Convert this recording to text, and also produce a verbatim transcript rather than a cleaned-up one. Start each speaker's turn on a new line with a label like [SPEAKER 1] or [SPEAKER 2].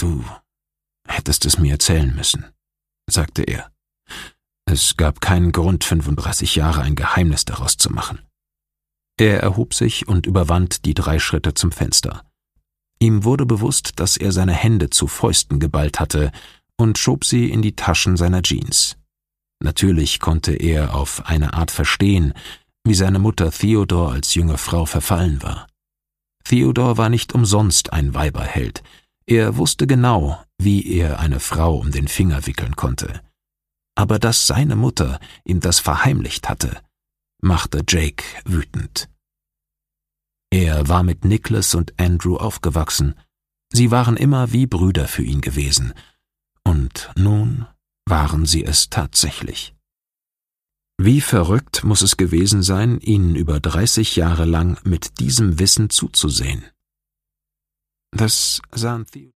[SPEAKER 1] »Du hättest es mir erzählen müssen«, sagte er. »Es gab keinen Grund, fünfunddreißig Jahre ein Geheimnis daraus zu machen.« Er erhob sich und überwand die drei Schritte zum Fenster. Ihm wurde bewusst, dass er seine Hände zu Fäusten geballt hatte und schob sie in die Taschen seiner Jeans. Natürlich konnte er auf eine Art verstehen, wie seine Mutter Theodore als junge Frau verfallen war. Theodore war nicht umsonst ein Weiberheld. Er wusste genau, wie er eine Frau um den Finger wickeln konnte. Aber dass seine Mutter ihm das verheimlicht hatte, machte Jake wütend. Er war mit Nicholas und Andrew aufgewachsen. Sie waren immer wie Brüder für ihn gewesen. Und nun waren sie es tatsächlich. Wie verrückt muss es gewesen sein, ihnen über dreißig Jahre lang mit diesem Wissen zuzusehen. Das sahen Theo